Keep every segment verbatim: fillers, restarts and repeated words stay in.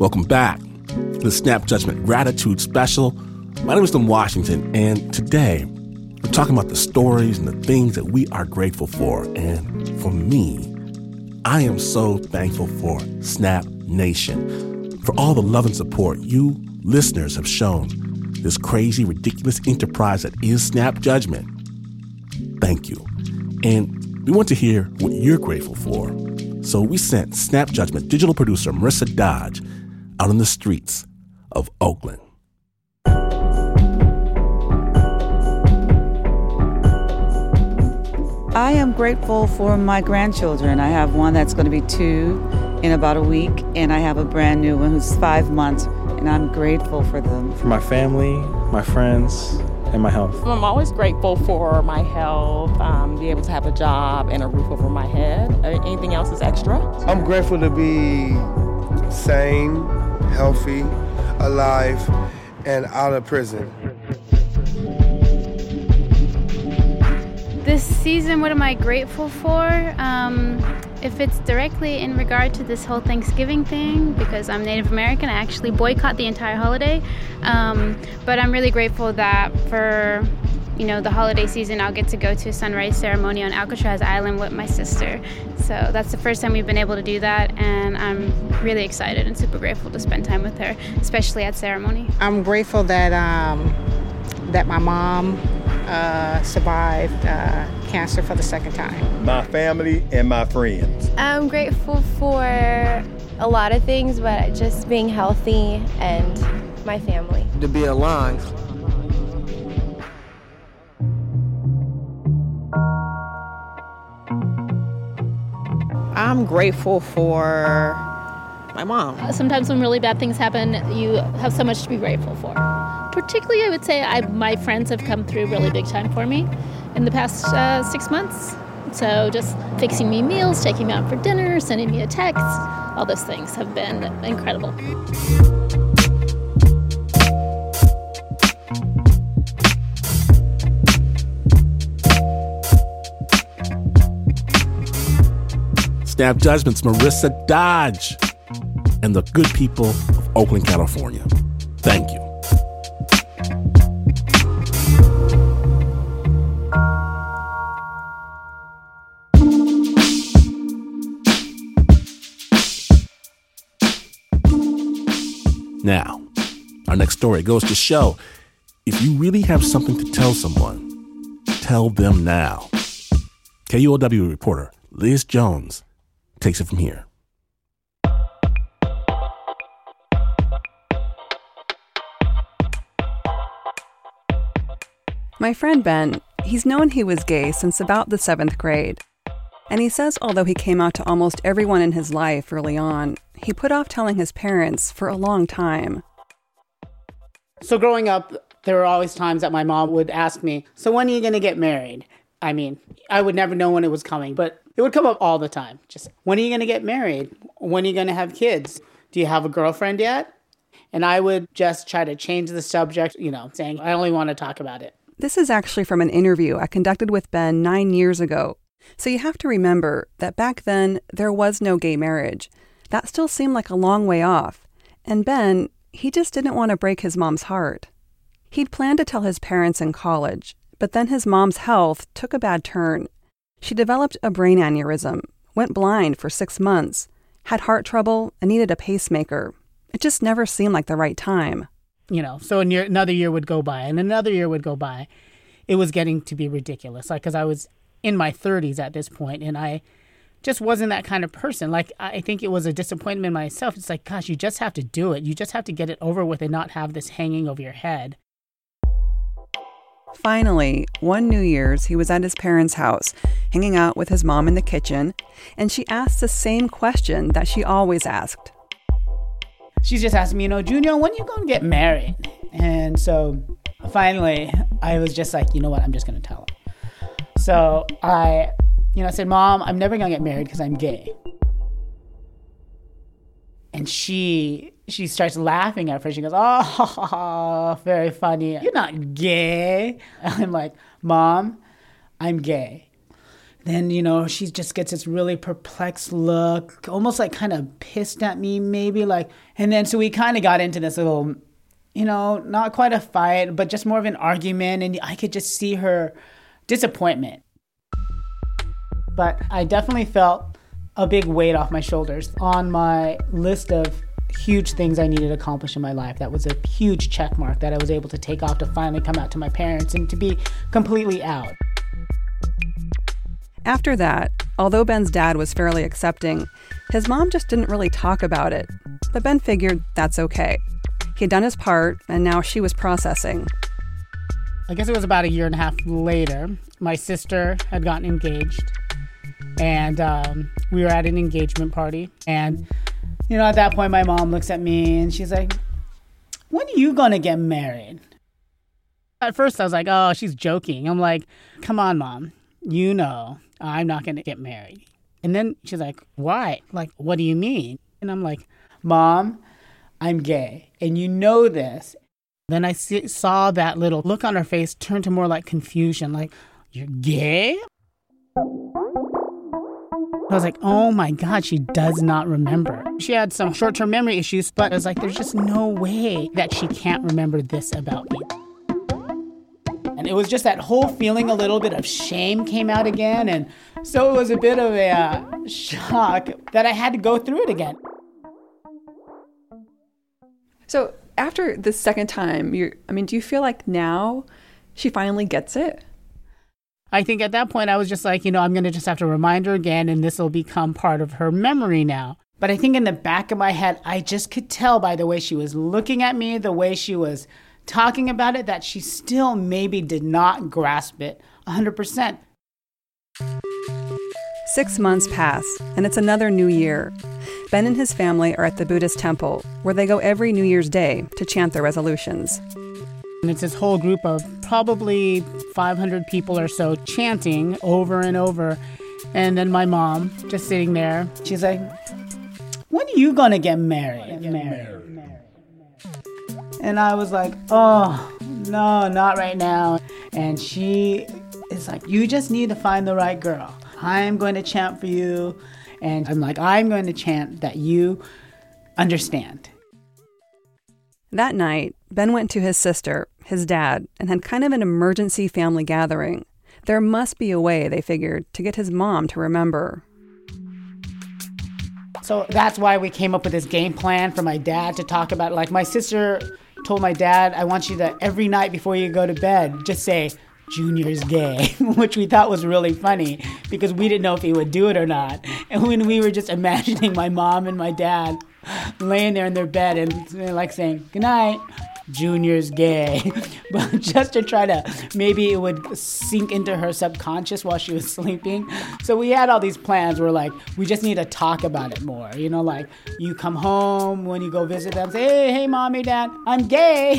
Welcome back to the Snap Judgment Gratitude Special. My name is Tim Washington, and today we're talking about the stories and the things that we are grateful for. And for me, I am so thankful for Snap Nation, for all the love and support you listeners have shown this crazy, ridiculous enterprise that is Snap Judgment. Thank you. And we want to hear what you're grateful for. So we sent Snap Judgment digital producer Marissa Dodge out on the streets of Oakland. I am grateful for my grandchildren. I have one that's going to be two in about a week, and I have a brand new one who's five months, and I'm grateful for them. For my family, my friends, and my health. I'm always grateful for my health, um, be able to have a job and a roof over my head. Anything else is extra. I'm grateful to be sane, healthy, alive, and out of prison. This season, what am I grateful for? Um, if it's directly in regard to this whole Thanksgiving thing, because I'm Native American, I actually boycott the entire holiday. Um, but I'm really grateful that for, you know, the holiday season, I'll get to go to a sunrise ceremony on Alcatraz Island with my sister. So that's the first time we've been able to do that, and I'm really excited and super grateful to spend time with her, especially at ceremony. I'm grateful that um, that my mom Uh, survived uh, cancer for the second time. My family and my friends. I'm grateful for a lot of things, but just being healthy and my family. To be alive. I'm grateful for my mom. Sometimes when really bad things happen, you have so much to be grateful for. Particularly, I would say I, my friends have come through really big time for me in the past uh, six months. So just fixing me meals, taking me out for dinner, sending me a text, all those things have been incredible. Snap Judgment's Marissa Dodge and the good people of Oakland, California. Thank you. Now, our next story goes to show, if you really have something to tell someone, tell them now. K U O W reporter Liz Jones takes it from here. My friend Ben, he's known he was gay since about the seventh grade. And he says although he came out to almost everyone in his life early on, he put off telling his parents for a long time. So growing up, there were always times that my mom would ask me, so when are you going to get married? I mean, I would never know when it was coming, but it would come up all the time. Just, when are you going to get married? When are you going to have kids? Do you have a girlfriend yet? And I would just try to change the subject, you know, saying, I only want to talk about it. This is actually from an interview I conducted with Ben nine years ago. So you have to remember that back then, there was no gay marriage. That still seemed like a long way off. And Ben, he just didn't want to break his mom's heart. He'd planned to tell his parents in college, but then his mom's health took a bad turn. She developed a brain aneurysm, went blind for six months, had heart trouble, and needed a pacemaker. It just never seemed like the right time. You know, so a year, another year would go by, and another year would go by. It was getting to be ridiculous, like, because I was in my thirties at this point, and I just wasn't that kind of person. Like, I think it was a disappointment in myself. It's like, gosh, you just have to do it. You just have to get it over with and not have this hanging over your head. Finally, one New Year's, he was at his parents' house, hanging out with his mom in the kitchen, and she asked the same question that she always asked. She just asked me, you know, Junior, when are you going to get married? And so finally, I was just like, you know what, I'm just going to tell her. So I, you know, I said, Mom, I'm never going to get married because I'm gay. And she she starts laughing at first. She goes, oh, very funny. You're not gay. I'm like, Mom, I'm gay. then, you know, she just gets this really perplexed look, almost like kind of pissed at me maybe. like. And then so we kind of got into this little, you know, not quite a fight, but just more of an argument. And I could just see her disappointment. But I definitely felt a big weight off my shoulders. On my list of huge things I needed to accomplish in my life, that was a huge check mark that I was able to take off to finally come out to my parents and to be completely out. After that, although Ben's dad was fairly accepting, his mom just didn't really talk about it. But Ben figured that's okay. He'd done his part, and now she was processing. I guess it was about a year and a half later, my sister had gotten engaged, and um, we were at an engagement party. And, you know, at that point, my mom looks at me, and she's like, when are you gonna get married? At first, I was like, oh, she's joking. I'm like, come on, Mom, you know I'm not gonna get married. And then she's like, why? Like, what do you mean? And I'm like, Mom, I'm gay, and you know this. Then I see, saw that little look on her face turn to more like confusion, like, you're gay? I was like, oh my God, she does not remember. She had some short-term memory issues, but I was like, there's just no way that she can't remember this about me. And it was just that whole feeling, a little bit of shame came out again. And so it was a bit of a uh, shock that I had to go through it again. So after the second time, you I mean, do you feel like now she finally gets it? I think at that point I was just like, you know, I'm going to just have to remind her again, and this will become part of her memory now. But I think in the back of my head, I just could tell by the way she was looking at me, the way she was talking about it, that she still maybe did not grasp it one hundred percent. Six months pass, and it's another new year. Ben and his family are at the Buddhist temple, where they go every New Year's Day to chant their resolutions. And it's this whole group of probably five hundred people or so chanting over and over. And then my mom just sitting there, she's like, when are you gonna get married? Get married. And I was like, oh, no, not right now. And she is like, you just need to find the right girl. I'm going to chant for you. And I'm like, I'm going to chant that you understand. That night, Ben went to his sister, his dad, and had kind of an emergency family gathering. There must be a way, they figured, to get his mom to remember. So that's why we came up with this game plan for my dad to talk about. Like, my sister told my dad, I want you to, every night before you go to bed, just say, Junior's gay, which we thought was really funny because we didn't know if he would do it or not. And when we were just imagining my mom and my dad laying there in their bed and like saying, good night, Junior's gay. But just to try to, maybe it would sink into her subconscious while she was sleeping. So we had all these plans where like, we just need to talk about it more. You know, like you come home when you go visit them, say, hey, hey, mommy, dad, I'm gay.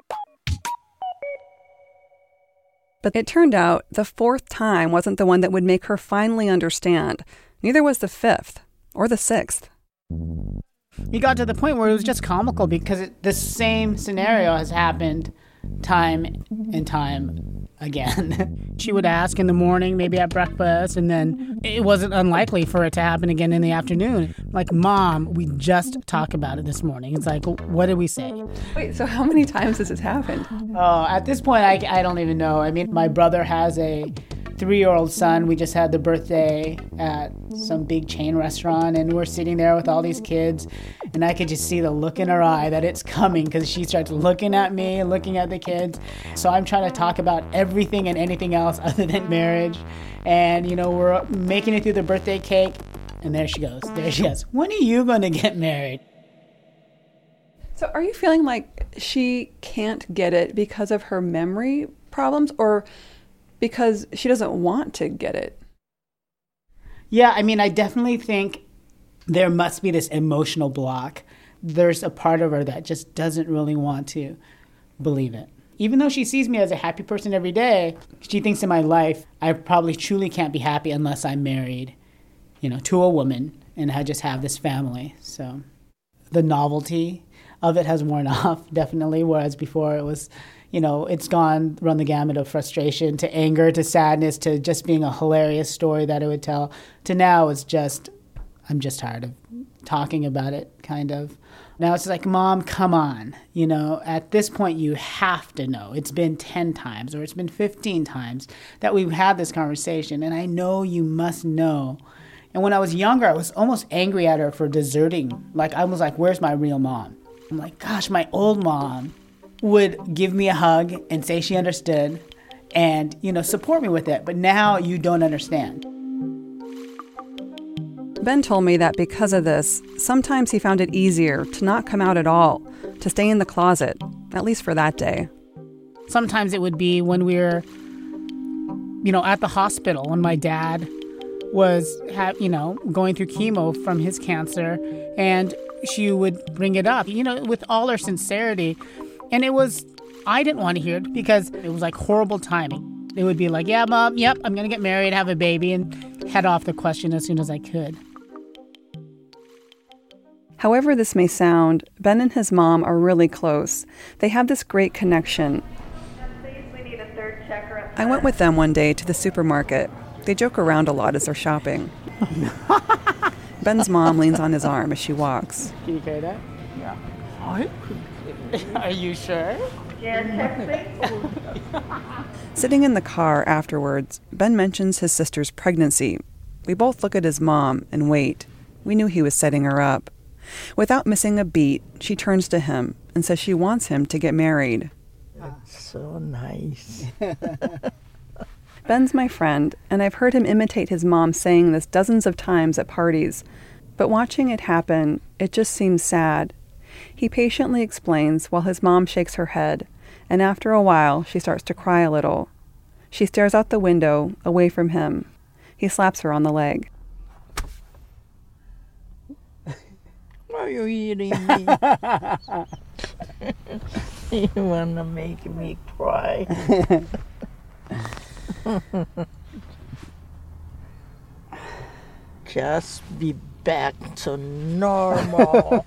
But it turned out the fourth time wasn't the one that would make her finally understand. Neither was the fifth or the sixth. We got to the point where it was just comical because it, the same scenario has happened time and time again. She would ask in the morning, maybe at breakfast, and then it wasn't unlikely for it to happen again in the afternoon. Like, Mom, we just talked about it this morning. It's like, what did we say? Wait, so how many times has this happened? Oh, at this point, I, I don't even know. I mean, my brother has a three-year-old son. We just had the birthday at some big chain restaurant, and we're sitting there with all these kids, and I could just see the look in her eye that it's coming because she starts looking at me, looking at the kids. So I'm trying to talk about everything and anything else other than marriage. And, you know, we're making it through the birthday cake, and there she goes. There she goes. When are you going to get married? So are you feeling like she can't get it because of her memory problems, or because she doesn't want to get it? Yeah, I mean, I definitely think there must be this emotional block. There's a part of her that just doesn't really want to believe it. Even though she sees me as a happy person every day, she thinks in my life, I probably truly can't be happy unless I'm married, you know, to a woman and I just have this family. So the novelty of it has worn off, definitely, whereas before it was, you know, it's gone, run the gamut of frustration to anger to sadness to just being a hilarious story that it would tell, to now it's just, I'm just tired of talking about it, kind of. Now it's like, Mom, come on. You know, at this point, you have to know. It's been ten times or it's been fifteen times that we've had this conversation, and I know you must know. And when I was younger, I was almost angry at her for deserting. Like, I was like, where's my real mom? I'm like, gosh, my old mom would give me a hug and say she understood and, you know, support me with it. But now you don't understand. Ben told me that because of this, sometimes he found it easier to not come out at all, to stay in the closet, at least for that day. Sometimes it would be when we were, you know, at the hospital, when my dad was, ha- you know, going through chemo from his cancer, and she would bring it up, you know, with all her sincerity. And it was, I didn't want to hear it because it was like horrible timing. It would be like, yeah, Mom, yep, I'm going to get married, have a baby, and head off the question as soon as I could. However this may sound, Ben and his mom are really close. They have this great connection. I went with them one day to the supermarket. They joke around a lot as they're shopping. Ben's mom leans on his arm as she walks. Can you carry that? Yeah. Are you sure? Sitting in the car afterwards, Ben mentions his sister's pregnancy. We both look at his mom and wait. We knew he was setting her up. Without missing a beat, she turns to him and says she wants him to get married. That's so nice. Ben's my friend, and I've heard him imitate his mom saying this dozens of times at parties. But watching it happen, it just seems sad. He patiently explains while his mom shakes her head, and after a while, she starts to cry a little. She stares out the window, away from him. He slaps her on the leg. Are you eating me? You want to make me cry? Just be back to normal.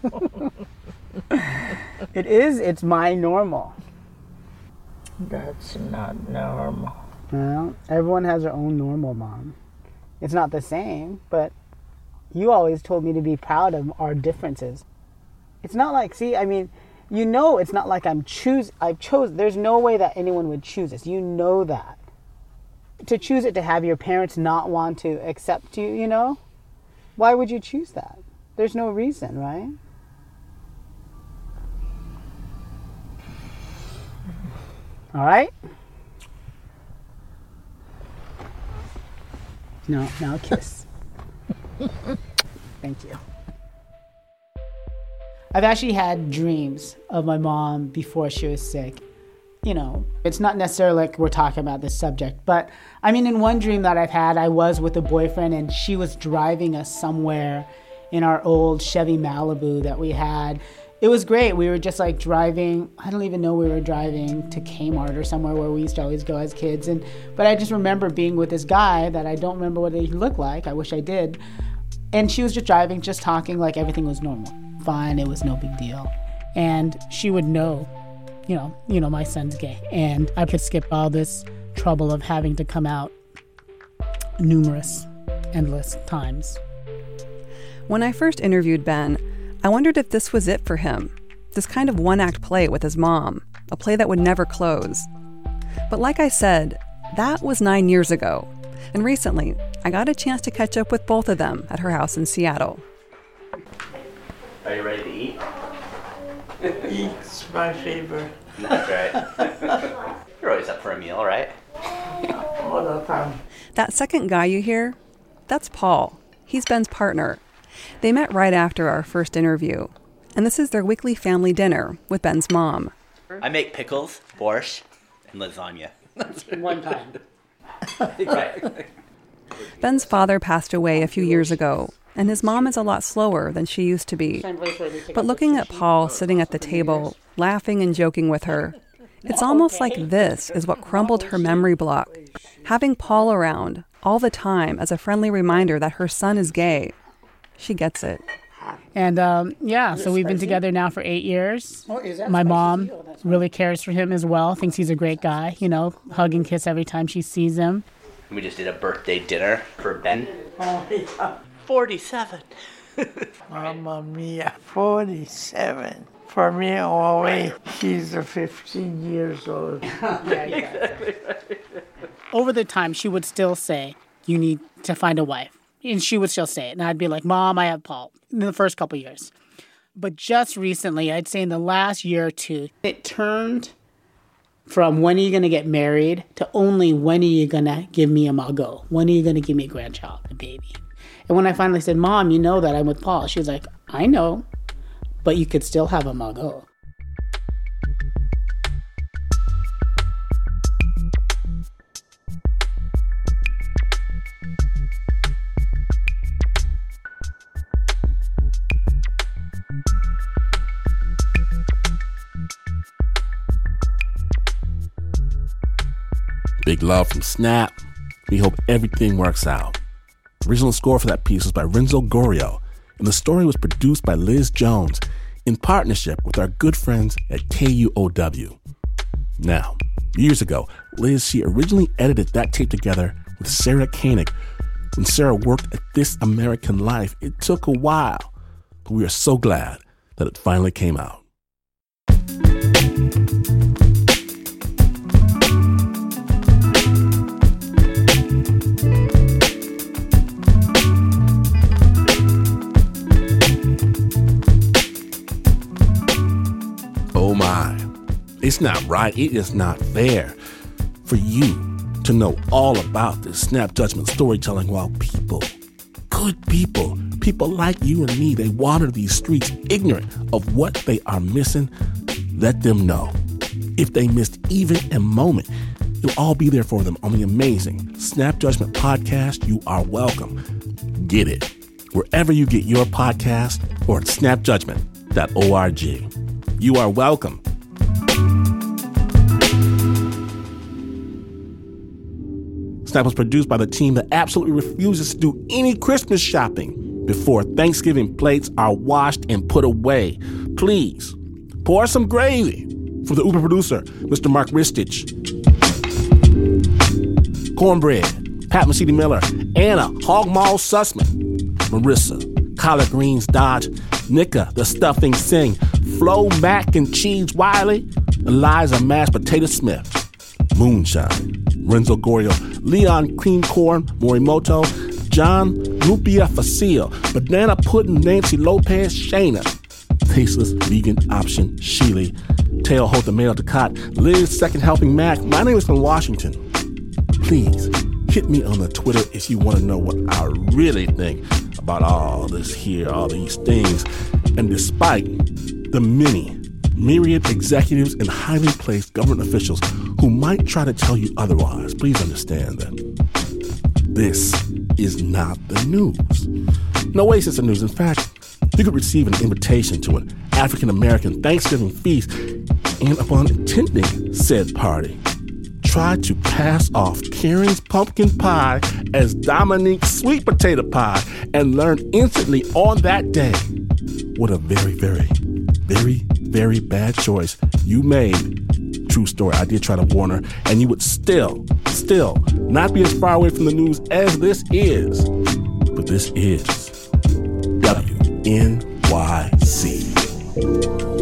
It is. It's my normal. That's not normal. Well, everyone has their own normal, Mom. It's not the same, but you always told me to be proud of our differences. It's not like, see, I mean, you know, it's not like I'm choose. I chose. There's no way that anyone would choose this. You know that. To choose it, to have your parents not want to accept you, you know, why would you choose that? There's no reason, right? All right. No, now a kiss. Thank you. I've actually had dreams of my mom before she was sick. You know, it's not necessarily like we're talking about this subject, but I mean, in one dream that I've had, I was with a boyfriend and she was driving us somewhere in our old Chevy Malibu that we had. It was great. We were just like driving, I don't even know we were driving to Kmart or somewhere where we used to always go as kids. And but I just remember being with this guy that I don't remember what he looked like. I wish I did. And she was just driving, just talking like everything was normal. Fine, it was no big deal. And she would know, you know, you know, my son's gay. And I could skip all this trouble of having to come out numerous, endless times. When I first interviewed Ben, I wondered if this was it for him, this kind of one-act play with his mom, a play that would never close. But like I said, that was nine years ago. And recently, I got a chance to catch up with both of them at her house in Seattle. Are you ready to eat? Eat's my favorite. That's right. You're always up for a meal, right? All the time. That second guy you hear, that's Paul. He's Ben's partner. They met right after our first interview, and this is their weekly family dinner with Ben's mom. I make pickles, borscht, and lasagna. One time. Right. Ben's father passed away a few years ago, and his mom is a lot slower than she used to be. But looking at Paul sitting at the table, laughing and joking with her, it's almost like this is what crumbled her memory block. Having Paul around all the time as a friendly reminder that her son is gay. She gets it. And um, yeah, Is it so we've been spicy? together now for eight years. Oh, is that My spicy? mom Oh, that's really cares for him as well, thinks he's a great guy, you know, hug and kiss every time she sees him. We just did a birthday dinner for Ben. Oh, yeah. forty-seven. Mamma mia, forty-seven. For me, always, she's a fifteen years old. Over the time, she would still say, you need to find a wife. And she would still say it. And I'd be like, Mom, I have Paul, in the first couple years. But just recently, I'd say in the last year or two, it turned from when are you going to get married to only when are you going to give me a mago? When are you going to give me a grandchild, a baby? And when I finally said, Mom, you know that I'm with Paul, she was like, I know, but you could still have a mago. Big love from Snap. We hope everything works out. The original score for that piece was by Renzo Gorio, and the story was produced by Liz Jones in partnership with our good friends at K U O W. Now, years ago, Liz, she originally edited that tape together with Sarah Koenig. When Sarah worked at This American Life, it took a while, but we are so glad that it finally came out. Oh my, it's not right, it is not fair for you to know all about this snap judgment storytelling while people, good people, people like you and me, they wander these streets ignorant of what they are missing. Let them know. If they missed even a moment, you'll all be there for them on the amazing Snap Judgment podcast. You are welcome. Get it wherever you get your podcast or at snap judgment dot org. You are welcome. Snap was produced by the team that absolutely refuses to do any Christmas shopping before Thanksgiving plates are washed and put away. Please, pour some gravy for the Uber producer, Mister Mark Ristich. Cornbread, Pat Mesiti-Miller, Anna, Hogmaw Sussman, Marissa, Collard Greens Dodge, Nika, the Stuffing Sing, Flo Mac and Cheese Wiley, Eliza Mashed Potato Smith, Moonshine, Renzo Gorio, Leon Cream Corn Morimoto, John Lupia Facile, Banana Pudding Nancy Lopez Shayna, Tasteless Vegan Option Sheely, Teo Hota Mail Ducat, Liz Second Helping Mac. My name is from Washington. Please hit me on the Twitter if you want to know what I really think about all this here, all these things. And despite the many, myriad executives and highly placed government officials who might try to tell you otherwise, please understand that this is not the news. No way is this the news. In fact, you could receive an invitation to an African-American Thanksgiving feast, and upon attending said party, try to pass off Karen's pumpkin pie as Dominique's sweet potato pie and learn instantly on that day what a very, very, very, very bad choice you made. True story. I did try to warn her, and you would still, still not be as far away from the news as this is. But this is W N Y C.